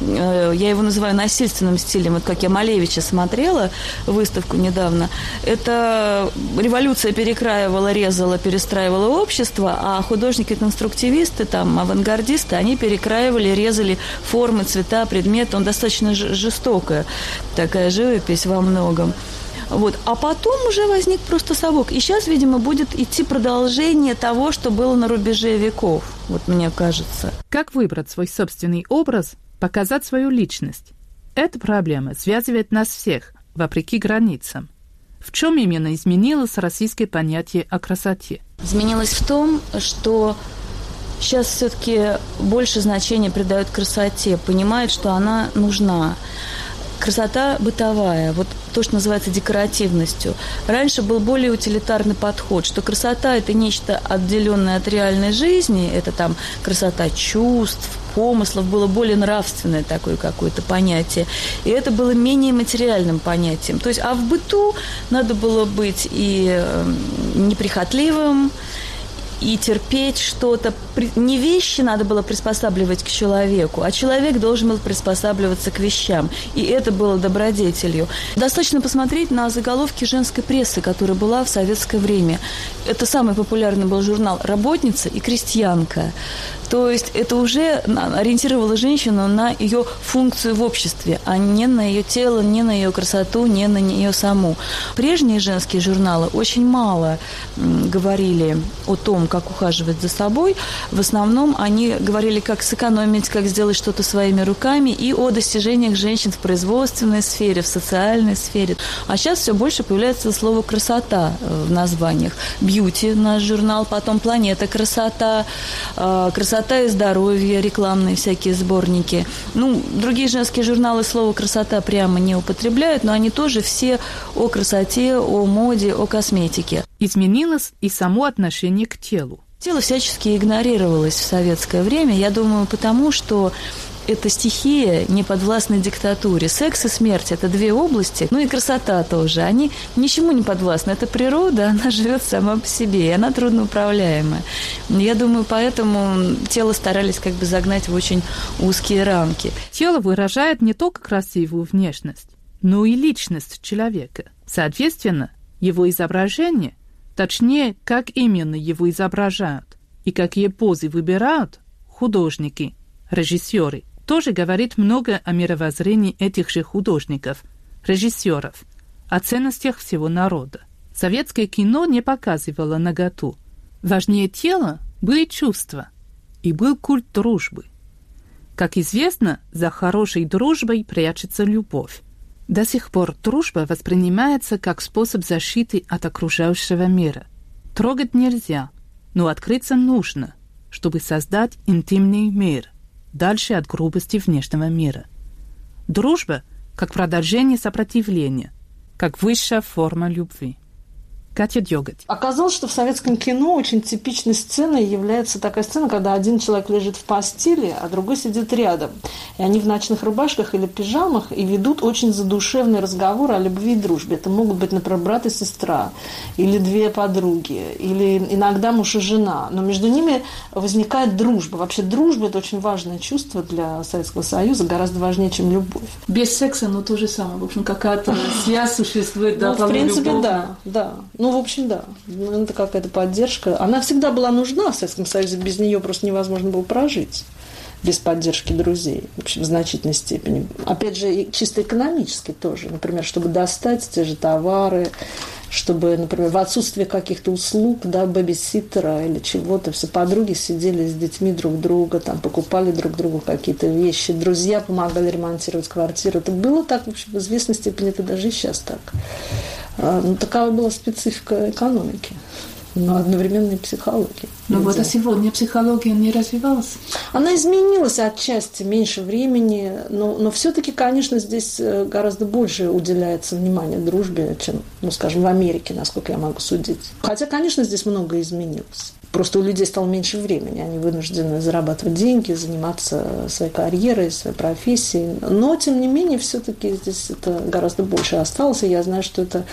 Я его называю насильственным стилем. Вот как я Малевича смотрела выставку недавно. Это революция перекраивала, резала, перестраивала общество, а художники-конструктивисты, там, авангардисты, они перекраивали, резали формы, цвета, предметы. Он достаточно жестокая такая живопись во многом. Вот. А потом уже возник просто совок. И сейчас, видимо, будет идти продолжение того, что было на рубеже веков, вот мне кажется. Как выбрать свой собственный образ, показать свою личность? Эта проблема связывает нас всех, вопреки границам. В чем именно изменилось российское понятие о красоте? Изменилось в том, что сейчас все-таки больше значения придают красоте, понимают, что она нужна. Красота бытовая, вот то, что называется декоративностью. Раньше был более утилитарный подход, что красота – это нечто отделенное от реальной жизни, это там красота чувств, помыслов, было более нравственное такое какое-то понятие. И это было менее материальным понятием. То есть, а в быту надо было быть и неприхотливым, и терпеть что-то. Не вещи надо было приспосабливать к человеку, а человек должен был приспосабливаться к вещам. И это было добродетелью. Достаточно посмотреть на заголовки женской прессы, которая была в советское время. Это самый популярный был журнал «Работница» и «Крестьянка». То есть это уже ориентировало женщину на ее функцию в обществе, а не на ее тело, не на ее красоту, не на нее саму. Прежние женские журналы очень мало говорили о том, как ухаживать за собой. В основном они говорили, как сэкономить, как сделать что-то своими руками и о достижениях женщин в производственной сфере, в социальной сфере. А сейчас все больше появляется слово «красота» в названиях. «Бьюти» наш журнал, потом «Планета красота», «Красота «Красота и здоровье», рекламные всякие сборники. Ну, другие женские журналы слово «красота» прямо не употребляют, но они тоже все о красоте, о моде, о косметике. Изменилось и само отношение к телу. Тело всячески игнорировалось в советское время, я думаю, потому что эта стихия не подвластна диктатуре. Секс и смерть – это две области, ну и красота тоже. Они ничему не подвластны. Это природа, она живет сама по себе, и она трудноуправляемая. Я думаю, поэтому тело старались как бы загнать в очень узкие рамки. Тело выражает не только красивую внешность, но и личность человека. Соответственно, его изображение, точнее, как именно его изображают и какие позы выбирают художники, режиссеры, тоже говорит много о мировоззрении этих же художников, режиссеров, о ценностях всего народа. Советское кино не показывало наготу. Важнее тела были чувства, и был культ дружбы. Как известно, за хорошей дружбой прячется любовь. До сих пор дружба воспринимается как способ защиты от окружающего мира. Трогать нельзя, но открыться нужно, чтобы создать интимный мир, дальше от грубости внешнего мира. Дружба как продолжение сопротивления, как высшая форма любви. Катя Дёготь. Оказалось, что в советском кино очень типичной сценой является такая сцена, когда один человек лежит в постели, а другой сидит рядом. И они в ночных рубашках или пижамах и ведут очень задушевный разговор о любви и дружбе. Это могут быть, например, брат и сестра, или две подруги, или иногда муж и жена. Но между ними возникает дружба. Вообще дружба – это очень важное чувство для Советского Союза, гораздо важнее, чем любовь. Без секса, но то же самое. В общем, какая-то связь существует. Ну, в принципе, да, да. Ну, в общем, да. Это какая-то поддержка. Она всегда была нужна в Советском Союзе. Без нее просто невозможно было прожить. Без поддержки друзей. В общем, в значительной степени. Опять же, и чисто экономически тоже. Например, чтобы достать те же товары, чтобы, например, в отсутствие каких-то услуг, да, бэбиситера или чего-то, все подруги сидели с детьми друг друга, там, покупали друг другу какие-то вещи, друзья помогали ремонтировать квартиру. Это было так, в общем, в известной степени, это даже и сейчас так. Ну, такова была специфика экономики, но одновременно и психологии. Но вот а сегодня психология не развивалась? Она изменилась отчасти, меньше времени, но, но все-таки, конечно, здесь гораздо больше уделяется внимания дружбе, чем, ну, скажем, в Америке, насколько я могу судить. Хотя, конечно, здесь многое изменилось. Просто у людей стало меньше времени, они вынуждены зарабатывать деньги, заниматься своей карьерой, своей профессией. Но, тем не менее, все-таки здесь это гораздо больше осталось, и я знаю, что это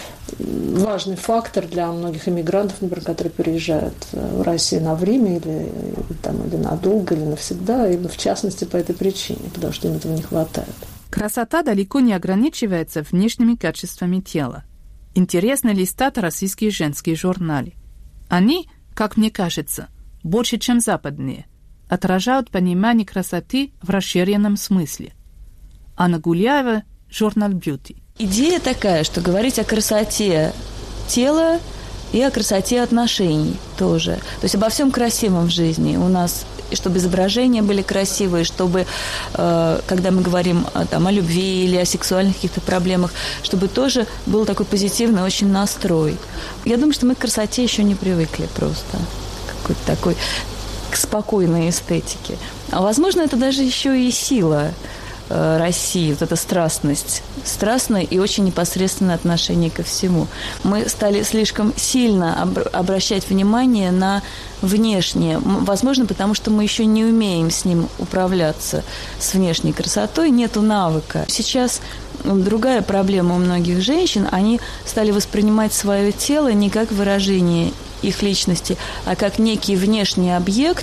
важный фактор для многих иммигрантов, например, которые переезжают в Россию на время или, там, или надолго, или навсегда, и в частности по этой причине, потому что им этого не хватает. Красота далеко не ограничивается внешними качествами тела. Интересно листать российские женские журналы. Они, как мне кажется, больше, чем западные, отражают понимание красоты в расширенном смысле. Анна Гуляева, журнал «Бьюти». Идея такая, что говорить о красоте тела и о красоте отношений тоже. То есть обо всем красивом в жизни у нас, чтобы изображения были красивые, чтобы, э, когда мы говорим там, о любви или о сексуальных каких-то проблемах, чтобы тоже был такой позитивный очень настрой. Я думаю, что мы к красоте еще не привыкли просто. Какой-то такой к спокойной эстетике. А возможно, это даже еще и сила России, вот эта страстность, страстное и очень непосредственное отношение ко всему. Мы стали слишком сильно об- обращать внимание на внешнее, возможно, потому что мы еще не умеем с ним управляться, с внешней красотой, нету навыка. Сейчас другая проблема у многих женщин, они стали воспринимать свое тело не как выражение их личности, а как некий внешний объект,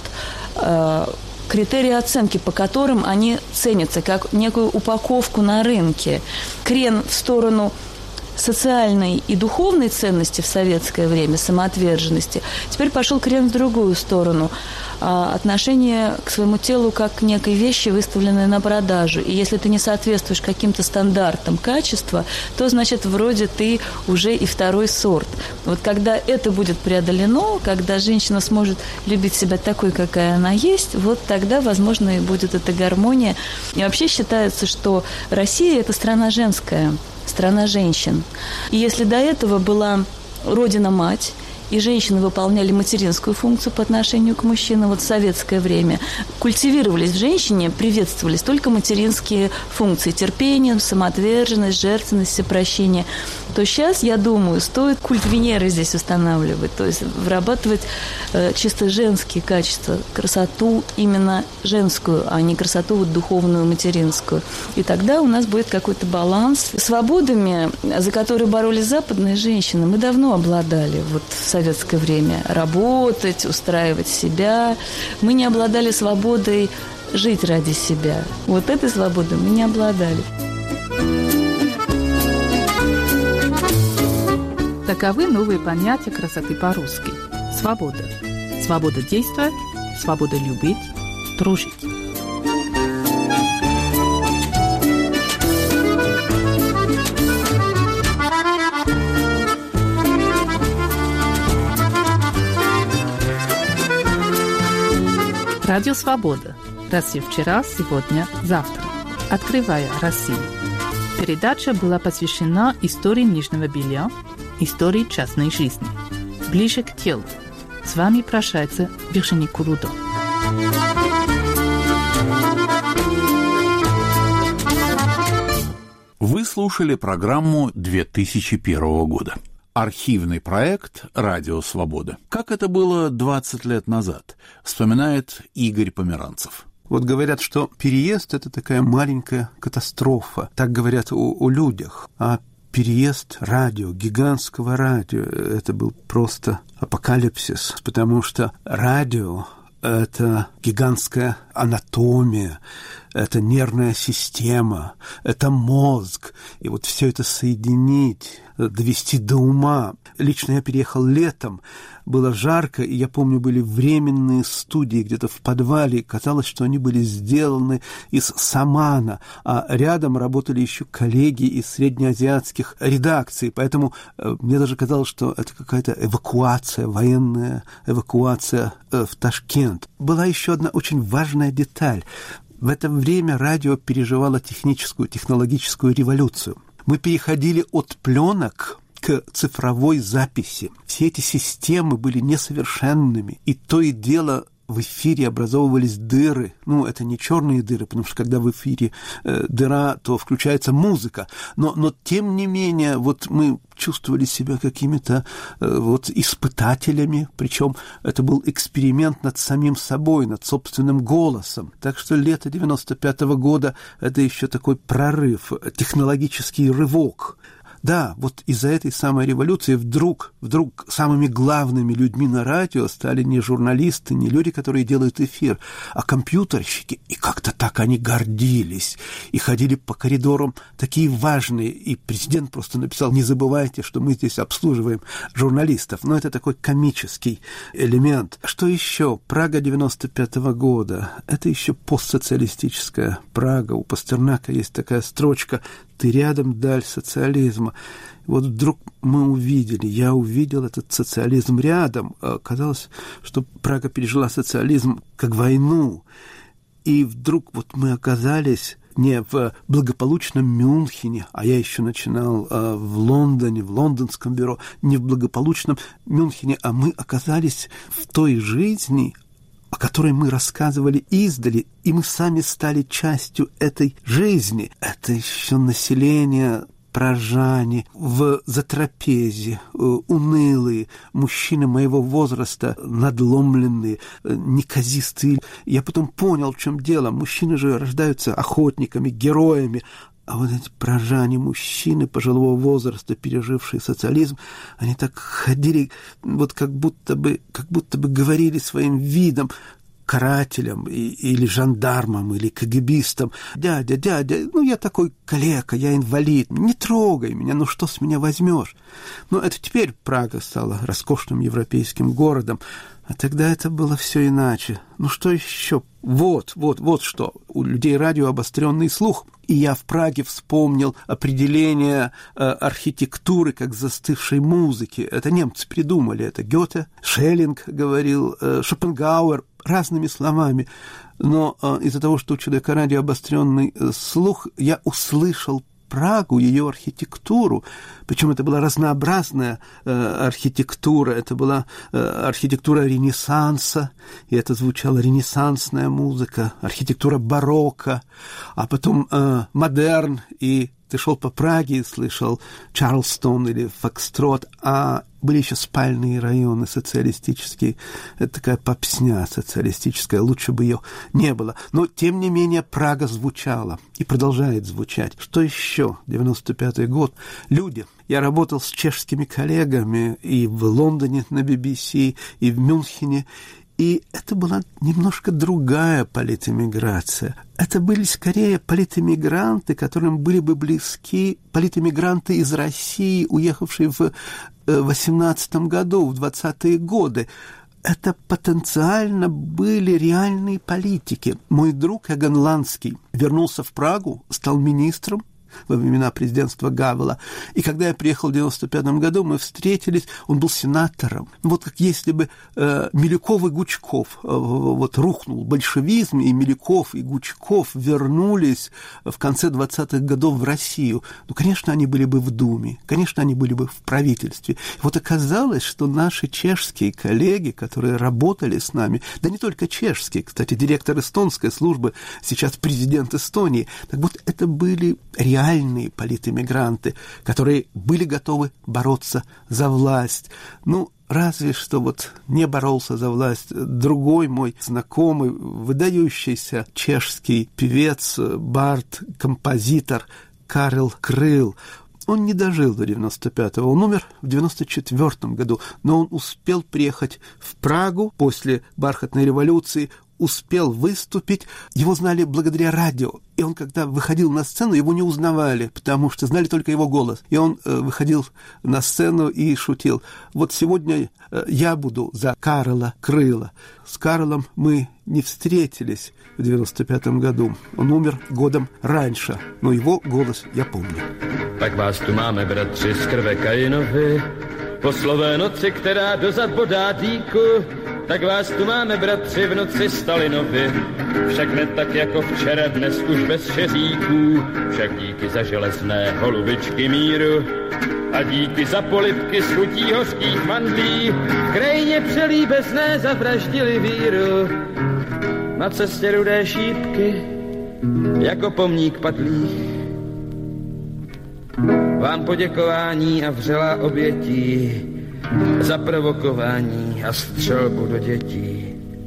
критерии оценки, по которым они ценятся, как некую упаковку на рынке. Крен в сторону социальной и духовной ценности в советское время, самоотверженности, теперь пошел крен в другую сторону. Отношение к своему телу как к некой вещи, выставленной на продажу. И если ты не соответствуешь каким-то стандартам качества, то, значит, вроде ты уже и второй сорт. Вот когда это будет преодолено, когда женщина сможет любить себя такой, какая она есть, вот тогда, возможно, и будет эта гармония. И вообще считается, что Россия – это страна женская, страна женщин. И если до этого была родина-мать, и женщины выполняли материнскую функцию по отношению к мужчинам. Вот в советское время культивировались в женщине, приветствовались только материнские функции: терпение, самоотверженность, жертвенность, всепрощение. То сейчас, я думаю, стоит культ Венеры здесь устанавливать, то есть вырабатывать э, чисто женские качества, красоту именно женскую, а не красоту вот духовную, материнскую. И тогда у нас будет какой-то баланс. Свободами, за которые боролись западные женщины, мы давно обладали вот в советское время. Работать, устраивать себя. Мы не обладали свободой жить ради себя. Вот этой свободой мы не обладали. Таковы новые понятия красоты по-русски. Свобода. Свобода действовать, свобода любить, дружить. Радио «Свобода». Россия вчера, сегодня, завтра. Открывая Россию. Передача была посвящена истории нижнего белья, истории частной жизни. Ближе к телу. С вами прощается Виржиния Курудо. Вы слушали программу две тысячи первого года. Архивный проект «Радио Свобода». Как это было двадцать лет назад, вспоминает Игорь Померанцев. Вот говорят, что переезд – это такая маленькая катастрофа. Так говорят о, о людях. А переезд радио, гигантского радио – это был просто апокалипсис, потому что радио – это гигантская анатомия, это нервная система, это мозг. И вот все это соединить, довести до ума. Лично я переехал летом, было жарко, и я помню, были временные студии где-то в подвале, и казалось, что они были сделаны из самана, а рядом работали еще коллеги из среднеазиатских редакций, поэтому э, мне даже казалось, что это какая-то эвакуация, военная эвакуация э, в Ташкент. Была еще одна очень важная деталь. В это время радио переживало техническую, технологическую революцию. Мы переходили от пленок к цифровой записи. Все эти системы были несовершенными, и то и дело в эфире образовывались дыры. Ну, это не черные дыры, потому что когда в эфире э, дыра, то включается музыка. Но, но тем не менее, вот мы чувствовали себя какими-то э, вот испытателями, причем это был эксперимент над самим собой, над собственным голосом. Так что лето девяносто пятого года – это еще такой прорыв, технологический рывок. Да, вот из-за этой самой революции вдруг, вдруг самыми главными людьми на радио стали не журналисты, не люди, которые делают эфир, а компьютерщики. И как-то так они гордились. И ходили по коридорам такие важные. И президент просто написал: не забывайте, что мы здесь обслуживаем журналистов. Но это такой комический элемент. Что еще? Прага девяносто пятого года. Это еще постсоциалистическая Прага. У Пастернака есть такая строчка: «Ты рядом, даль социализма». Вот вдруг мы увидели, я увидел этот социализм рядом. Казалось, что Прага пережила социализм как войну. И вдруг вот мы оказались не в благополучном Мюнхене, а я еще начинал в Лондоне, в лондонском бюро, не в благополучном Мюнхене, а мы оказались в той жизни, о которой мы рассказывали издали, и мы сами стали частью этой жизни. Это еще население пражане, в затрапезе, унылые, мужчины моего возраста, надломленные, неказистые. Я потом понял, в чем дело. Мужчины же рождаются охотниками, героями, а вот эти пражане, мужчины пожилого возраста, пережившие социализм, они так ходили, вот как будто бы, как будто бы говорили своим видом карателям и, или жандармам, или кагибистам: «Дядя, дядя, ну я такой калека, я инвалид, не трогай меня, ну что с меня возьмешь?» Ну это теперь Прага стала роскошным европейским городом, а тогда это было все иначе. Ну что еще? Вот, вот, вот что. У людей радио обостренный слух. И я в Праге вспомнил определение э, архитектуры как застывшей музыки. Это немцы придумали. Это Гёте, Шеллинг говорил, э, Шопенгауэр, разными словами. Но э, из-за того, что у человека радио обостренный э, слух, я услышал Прагу, ее архитектуру, причем это была разнообразная э, архитектура, это была э, архитектура Ренессанса, и это звучала ренессансная музыка, архитектура барокко, а потом э, модерн, и ты шел по Праге и слышал Чарльстон или Фокстрот, а были еще спальные районы социалистические. Это такая попсня социалистическая, лучше бы ее не было. Но, тем не менее, Прага звучала и продолжает звучать. Что еще? девяносто пятый год. Люди. Я работал с чешскими коллегами и в Лондоне на би би си, и в Мюнхене. И это была немножко другая политэмиграция. Это были скорее политэмигранты, которым были бы близки политэмигранты из России, уехавшие в восемнадцатом году, в двадцатые годы. Это потенциально были реальные политики. Мой друг Эгон Ланский вернулся в Прагу, стал министром во времена президентства Гавела. И когда я приехал в девяносто пятом году, мы встретились, он был сенатором. Вот как если бы э, Милюков и Гучков, э, вот рухнул большевизм, и Милюков и Гучков вернулись в конце двадцатых годов в Россию. Ну, конечно, они были бы в Думе, конечно, они были бы в правительстве. И вот оказалось, что наши чешские коллеги, которые работали с нами, да не только чешские, кстати, директор эстонской службы, сейчас президент Эстонии, так вот это были реальные реальные политэмигранты, которые были готовы бороться за власть. Ну, разве что вот не боролся за власть другой мой знакомый, выдающийся чешский певец, бард, композитор Карел Крыл. Он не дожил до девяносто пятого, он умер в девяносто четвёртом году, но он успел приехать в Прагу после бархатной революции, успел выступить, его знали благодаря радио. И он, когда выходил на сцену, его не узнавали, потому что знали только его голос. И он э, выходил на сцену и шутил. Вот сегодня э, я буду за Карела Крыла. С Карлом мы не встретились в девяносто пятом году. Он умер годом раньше, но его голос я помню. Tak vás tu máme, bratři, z krve Kainovi, po slové noci, která dozad bodá dýku, tak vás tu máme, bratři, v noci Stalinovi. Však ne tak jako včera, dnes už bez šeříků, však díky za železné holubičky míru a díky za polibky z chutí hořkých mandlí, v krajině přelíbezné zavraždili víru. Na cestě rudé šípky, jako pomník padlých, vám poděkování a vřelá obětí za provokování a střelbu do dětí.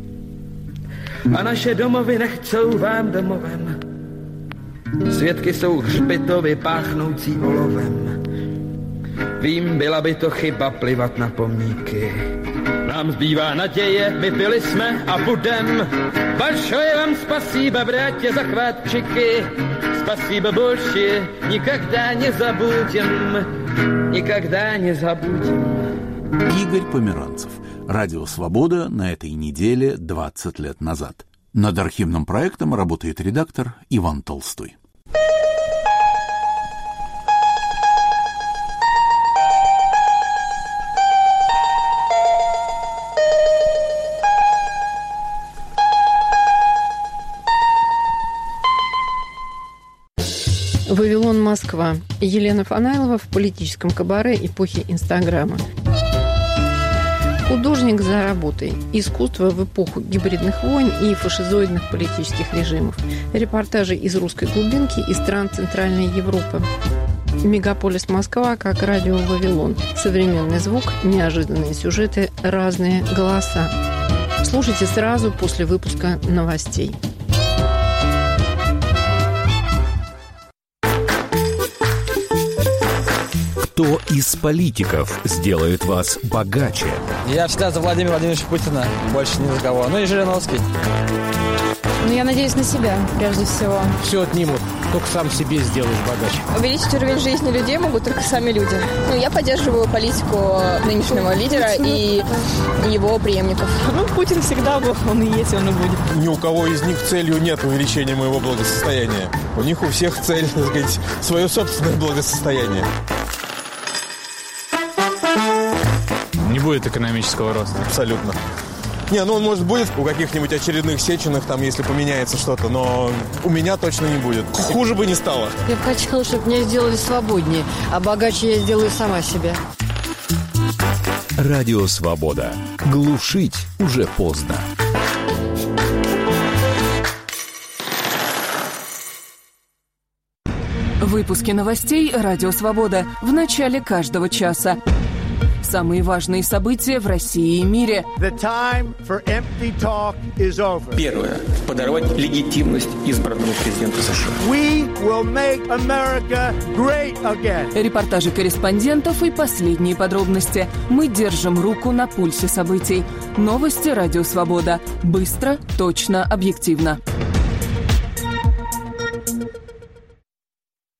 A naše domovy nechcou vám domovem. Svědky jsou hřbitovy páchnoucí olovem. Vím, byla by to chyba plivat na pomníky. Nám zbývá naděje, my byli jsme a budem. Большое вам спасибо, братья, за хватчики. Спасибо больше, никогда не забудем. Никогда не забудем. Игорь Померанцев. Радио «Свобода» на этой неделе двадцать лет назад. Над архивным проектом работает редактор Иван Толстой. «Вавилон, Москва». Елена Фанайлова в политическом кабаре эпохи Инстаграма. Художник за работой. Искусство в эпоху гибридных войн и фашизоидных политических режимов. Репортажи из русской глубинки и стран Центральной Европы. Мегаполис Москва как радио «Вавилон». Современный звук, неожиданные сюжеты, разные голоса. Слушайте сразу после выпуска новостей. Кто из политиков сделает вас богаче? Я всегда за Владимира Владимировича Путина, больше ни за кого. Ну и Жириновский. Ну, я надеюсь на себя, прежде всего. Все отнимут, только сам себе сделаешь богаче. Увеличить уровень жизни людей могут только сами люди. Ну, я поддерживаю политику нынешнего лидера и его преемников. Ну, Путин всегда был, он и есть, он и будет. Ни у кого из них целью нет увеличения моего благосостояния. У них у всех цель, так сказать, свое собственное благосостояние. Не будет экономического роста. Абсолютно. Не, ну он, может, будет у каких-нибудь очередных Сеченых, там, если поменяется что-то, но у меня точно не будет. Хуже бы не стало. Я бы хотела, чтобы меня сделали свободнее, а богаче я сделаю сама себя. Радио «Свобода». Глушить уже поздно. Выпуски новостей «Радио Свобода» в начале каждого часа. Самые важные события в России и мире. Первое. Подорвать легитимность избранного президента США. Репортажи корреспондентов и последние подробности. Мы держим руку на пульсе событий. Новости «Радио Свобода». Быстро, точно, объективно.